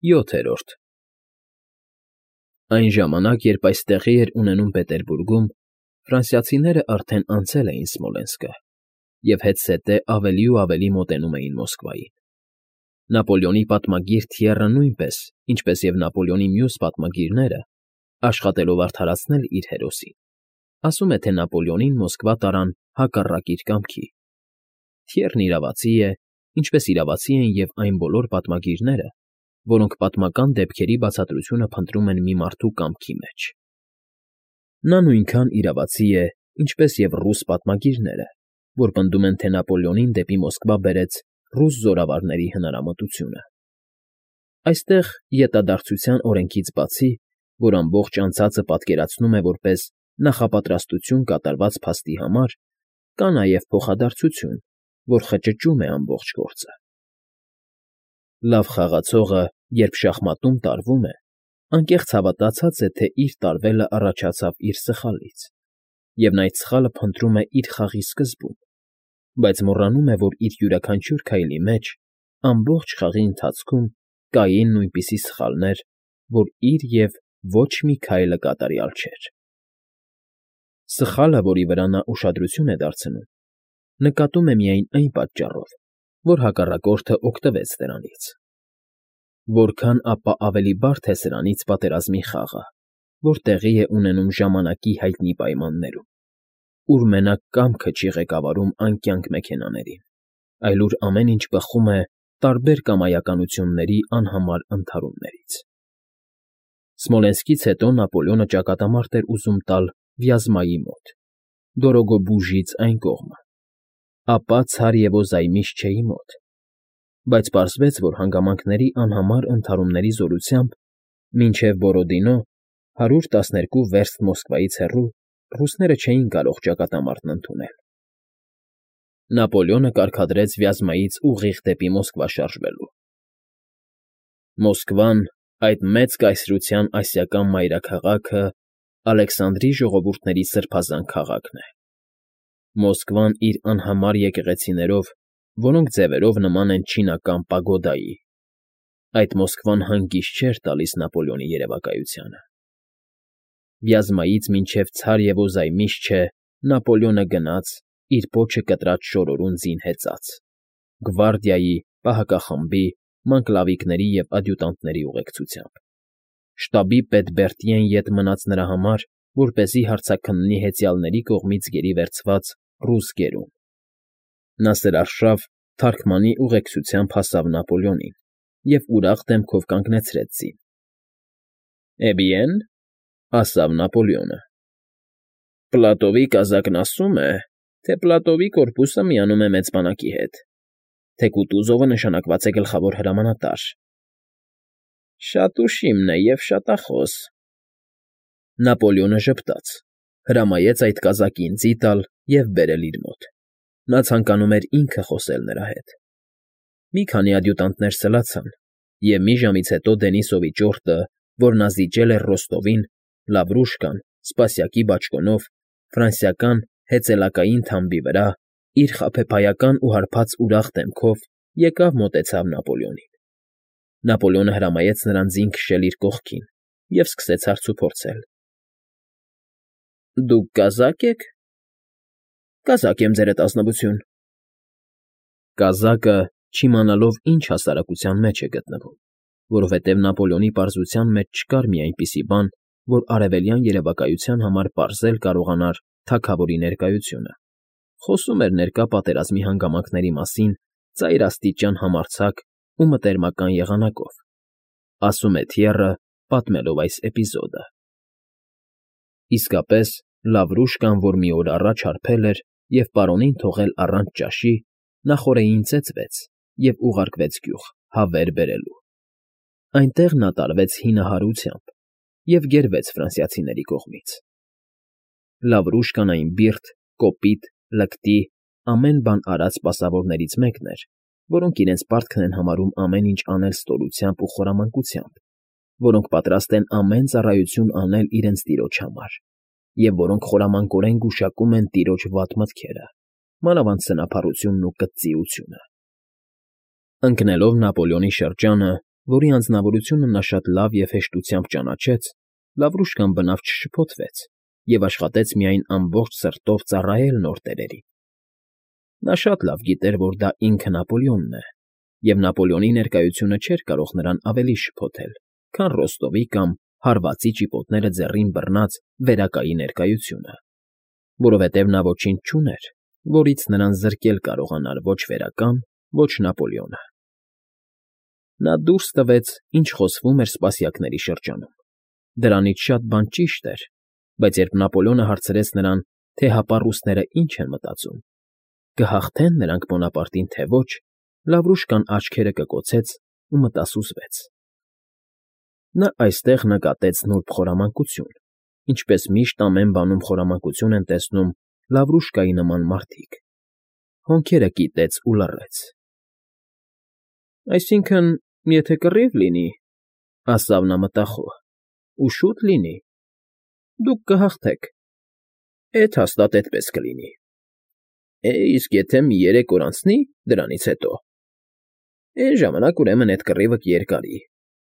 7-րդ Այն ժամանակ, երբ այս տեղի էր ունենում Պետերբուրգում, ֆրանսիացիները արդեն անցել էին Սմոլենսկը և հետզհետե ավելի ու ավելի մոտենում էին Մոսկվային։ Նապոլեոնի պատմագիր Թիեռը նույնպես, ինչպես և Նապոլեոնի մյուս պատմագիրները, աշխատելով արդարացնել իր հերոսին, ասում է, թե Նապոլեոնին Մոսկվա տարան հակառակ իր կամքի։ Թիեռն իրավացի է, ինչպես իրավացի են և այն բոլոր պատմագիրները, որոնք պատմական դեպքերի բացատրությունը փնտրում են մի մարդու կամքի մեջ։ Նա նույնքան իրավացի է, ինչպես և ռուս պատմագիրները, որ պնդում են, թե Նապոլեոնին դեպի Մոսկվա բերեց ռուս զորավարների հնարամտությունը։ Այստեղ, ետադարձության օրենքից բացի, որ ամբողջ անցածը պատկերացնում է որպես նախապատրաստություն կատարված փաստի համար, կա նաև փոխադարձություն, որ խճճում է ամբողջ գործը։ Լավ խաղացողը, երբ շախմատում տարվում է, անկեղծ հավատացած է, թե իր տարվելը առաջացավ իր սխալից, և նա այդ սխալը փնտրում է իր խաղի սկզբում, բայց մոռանում է, որ իր յուրաքանչյուր քայլի մեջ, ամբողջ խաղի ընթացքում կային նույնպիսի սխալներ, որ իր և ոչ մի քայլը կատարյալ չէր։ Սխալը, որի վրա նա ուշադրություն է դարձնում, նկատում է միայն այն պատճառով, որ հակառակորդը օգտվեց դրանից։ Որքան ապա ավելի բարդ է սրանից պատերազմի խաղը, որ տեղի է ունենում ժամանակի հայտնի պայմաններում, ուր մենակ կամքը չի ղեկավարում անկյանք մեքենաներին, այլ ուր ամեն ինչ բխում է տարբեր կամայականությունների անհամար ընդհարումներից։ Սմոլենսկից հետո Նապոլեոնը ճակատամարտ էր ուզում տալ Վյազմայի մոտ, Դորոգոբուժից այն կողմը, ապա Ցարևոզայմիշչեի մոտ, բայց պարզվեց, որ հանգամանքների անհամար ընդհարումների զորությամբ մինչև Բորոդինո 112 վերստ Մոսկվայից հեռու ռուսները չէին կարող ճակատամարտն ընդունել։ Նապոլեոնը կարգադրեց Վյազմայից ուղիղ դեպի Մոսկվա շարժվելու։ Մոսկվան, այդ մեծ կայսրության ասիական մայրաքաղաքը, Ալեքսանդրի ժողովուրդների սրբազան քաղաքն է։ Մոսկվան իր անհամար եկեղեցիներով, որոնք ձևերով նման են չինական պագոդայի։ Այդ Մոսկվան հանգիստ չէր տալիս Նապոլեոնի երևակայությանը։ Վյազմայից մինչև Ցարևոզայմիշչե Նապոլեոնը գնաց, իր պոչը կտրած շորորուն ձին հեծած, գվարդիայի, պահակախմբի, մանկլավիկների և ադյուտանտների ուղեկցությամբ։ Շտաբի պետ Բերտիեն ետ մնաց նրա համար, որպեսզի հարձաքննի հեծյալների կողմից գերի վերցված ռուս գերուն։ Նա սրարշավ թարգմանի ուղեկցությամբ հասավ Նապոլեոնին և ուրախ դեմքով կանգնեցրեց ձին։ «Էբիեն,֊ ասավ Նապոլեոնը,֊ Պլատովի կազակն ասում է, թե Պլատովի կորպուսը միանում է մեծ բանակի հետ, թե Կուտուզովը նշանակված է գլխավոր հրամանատար։ Շատ ուշիմն է և շատախոս։ Նապոլեոնը ժպտաց, հրամայեց այդ կազակին ձի տալ և բերել իր մոտ։ Նա ցանկանում էր ինքը խոսել նրա հետ։ Մի քանի ադյուտանտներ սլացան, և մի ժամից հետո Դենիսովի ճորտը, որ նա զիջել էր Ռոստովին, Լավրուշկան, սպասյակի բաճկոնով, ֆրանսիական հեծելակային թամբի վրա, իր խաբեբայական ու հարբած ուրախ դեմքով եկավ մոտեցավ Նապոլեոնին։ Նապոլեոնը հրամայեց նրան ձին քշել իր կողքին և սկսեց հարցուփորձել։ «Դուք կազա՞կ եք»։ «Կազակ եմ, ձերդ ազնվություն»։ Կազակը, չիմանալով ինչ հասարակության մեջ է գտնվում, որովհետև Նապոլեոնի պարզության մեջ չկար մի այնպիսի բան, որ արևելյան երևակայության համար պարզել կարողանար թագավորի ներկայությունը, խոսում էր ներկա պատերազմի հանգամանքների մասին ծայրաստիճան համարձակ ու մտերմական եղանակով, ասում է Թիեռը, պատմելով այս էպիզոդը։ Իսկապես, Լավրուշկան, որ մի օր առաջ հարբել էր և պարոնին թողել առանց ճաշի, նախօրեին ծեծվեց և ուղարկվեց գյուղ, հավեր բերելու։ Այնտեղ նա տարվեց հինահարությամբ և գերվեց ֆրանսիացիների կողմից։ Լավրուշկան այն բիրտ, կոպիտ, լկտի, ամեն բան արած սպասավորներից մեկն էր, որոնք իրենց պարտքն են համարում ամեն ինչ անել ստորությամբ ու խորամանկությամբ, որոնք պատրաստ են ամեն ծառայություն անել իրենց տիրոջ համար, և որոնք խորամանկորեն գուշակում են տիրոջ վատ մտքերը, մանավանդ սնափառությունն ու կծիությունը։ Ընկնելով Նապոլեոնի շրջանը, որի անձնավորությունը նա շատ լավ և հեշտությամբ ճանաչեց, Լավրուշկան բնավ չշփոթվեց և աշխատեց միայն ամբողջ սրտով ծառայել նոր տերերին։ Նա շատ լավ գիտեր, որ դա ինքը Նապոլեոնն է, և Նապոլեոնի ներկայությունը չէր կարող նրան ավելի շփոթել, քան Ռոստովի կամ հարվածի ճիպոտները ձեռին բռնած վերակայի ներկայությունը, որովհետև նա ոչինչ չուներ, որից նրան զրկել կարողանար ոչ վերական, ոչ Նապոլեոնը։ Նա դուրս տվեց, ինչ խոսվում էր սպասյակների շրջանում։ Դրանից շատ բան ճիշտ էր, բայց երբ Նապոլեոնը հարցրեց նրան, թե հապա ռուսները ինչ են մտածում, կհաղթե՞ն նրանք Բոնապարտին, թե ոչ, Լավրուշկան աչքերը կկոցեց ու մտասուզվեց։ Նա այստեղ նկատեց նուրբ խորամանկություն, ինչպես միշտ ամեն բանում խորամանկություն են տեսնում Լավրուշկայի նման մարդիկ։ Հոնքերը կիտեց ու լռեց։ Այսինքն, եթե կռիվ լինի, ասավ նա մտախոհ, ու շուտ լինի, դուք կհաղթեք, էդ հաստատ էդպես կլինի։ Իսկ եթե մի 3 օր անցնի դրանից հետո, այն ժամանակ ուրեմն էդ կռիվը կերկարի։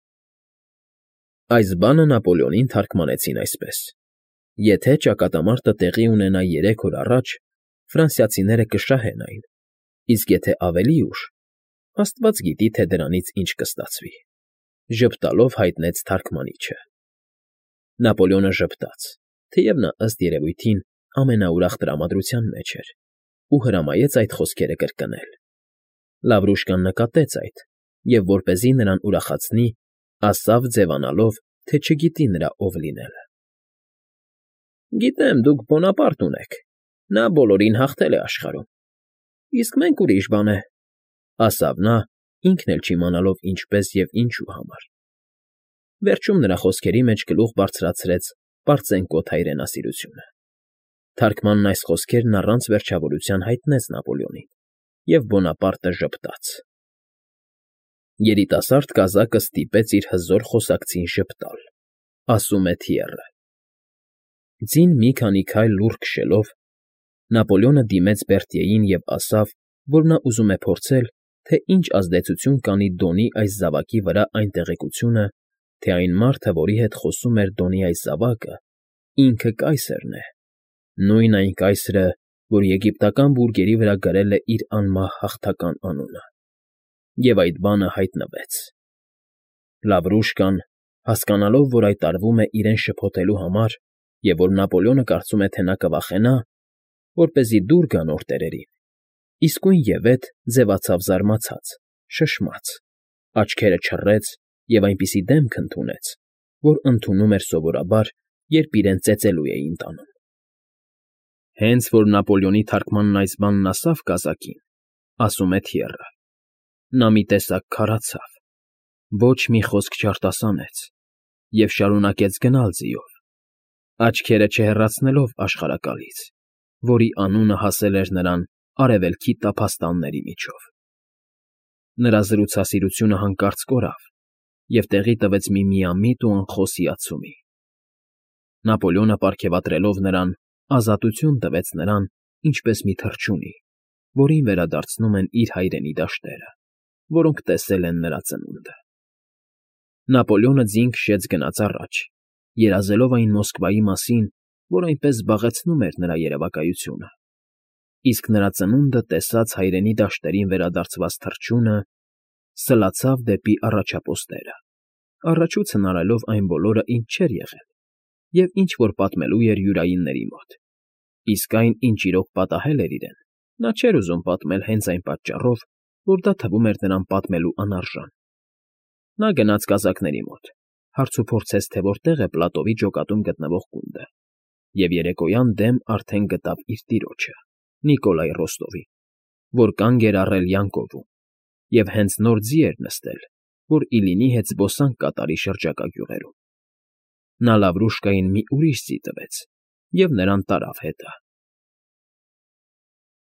Այս բանը Նապոլեոնին թարգմանեցին այսպես. եթե ճակատամարտը տեղի ունենա 3 օր առաջ, ֆրանսիացիները կշահեն այն, իսկ եթե ավելի ուշ, Աստված գիտի, թե դրանից ինչ կստացվի, ժպտալով հայտնեց թարգմանիչը։ Նապոլեոնը ժպտաց, թեև նա ըստ երևույթին ամենաուրախ տրամադրության մեջ էր, ու հրամայեց այդ խոսքերը կրկնել։ Լավրուշկան նկատեց այդ և, որպեսզի նրան ուրախացնի, ասավ ձևանալով, թե չգիտի նրա ով լինելը։ Գիտեմ, դուք Բոնապարտ ունեք, նա բոլորին հաղթել է աշխարհում, իսկ մենք ուրիշ բան է, ասավ նա, ինքն էլ չիմանալով ինչպես և ինչու համար։ Վերջում նրա խոսքերի մեջ գլուխ բարձրացրեց պարծենկոտ հայրենասիրությունը։ Թարգմանն այս խոսքերն առանց վերջավորության հայտնեց Նապոլեոնին, և Բոնապարտը ժպտաց։ Երիտասարդ կազակը ստիպեց իր հզոր խոսակցին ժպտալ, ասում է Թիեռը։ Ձին մի քանի քայլ լուռ քշելով, Նապոլեոնը դիմեց Բերտիեին և ասավ, որ նա ուզում է փորձել, թե ինչ ազդեցություն կանի Դոնի այս զավակի վրա այն տեղեկությունը, թե այն մարդը, որի հետ խոսում էր Դոնի այս զավակը, ինքը կայսրն է, նույն այն կայսրը, որ եգիպտական բուրգերի վրա գրել է իր անմահ հաղթական անունը։ Եվ այդ բանը հայտնվեց։ Լավրուշկան, հասկանալով, որ այդ արվում է իրեն շփոթելու համար, և որ Նապոլեոնը կարծում է, թե նա կվախենա, որպեսզի դուր գա նոր տերերին, իսկույնևեթ ձևացավ զարմացած, շշմաց, աչքերը չռեց և այնպիսի դեմք ընդունեց, որ ընդունում էր սովորաբար, երբ իրեն ծեծելու էին տանում։ Հենց որ Նապոլեոնի թարգմանն այս բանն ասավ կազակին, ասում է Թիեռը, նա մի տեսակ քարացավ, ոչ մի խոսք չարտասանեց և շարունակեց գնալ ձիով, աչքերը չհեռացնելով աշխարհակալից, որի անունը հասել էր նրան արևելքի տափաստանների միջով։ Նրա զրուցասիրությունը հանկարծ կորավ և տեղի տվեց մի միամիտ ու անխոս հիացումի։ Նապոլեոնը պարգևատրելով նրան, ազատություն տվեց նրան, ինչպես մի թռչունի, որին վերադարձնում են իր հայրենի դաշտերը, որոնք տեսել են նրա ծնունդը։ Նապոլեոնը ձին քշեց գնաց առաջ, երազելով այն Մոսկվայի մասին, որ այնպես զբաղեցնում էր նրա երևակայությունը, իսկ նրա ծնունդը տեսած հայրենի դաշտերին վերադարձված թռչունը սլացավ դեպի առաջապոստերը, առաջուց հնարելով այն բոլորը, ինչ չէր եղել, և ինչ որ պատմելու էր յուրայինների մոտ, իսկ այն, ինչ իրոք պատահել էր իրեն, նա չէր ուզում պատմել հենց այն պատճառով, որ դա թվում էր նրան պատմելու անարժան։ Նա գնաց կազակների մոտ, հարցուփորձեց, թե որտեղ է Պլատովի ջոկատում գտնվող գունդը, և երեկոյան դեմ արդեն գտավ իր տիրոջը, Նիկոլայ Ռոստովին, որ կանգ էր առել յանկովում, և հենց նոր ձի էր նստել, որ Իլինի հետ զբոսանք կատարի շրջակա գյուղերում։ Նա Լավրուշկային մի ուրիշ ձի տվեց, և նրան տարավ հետը։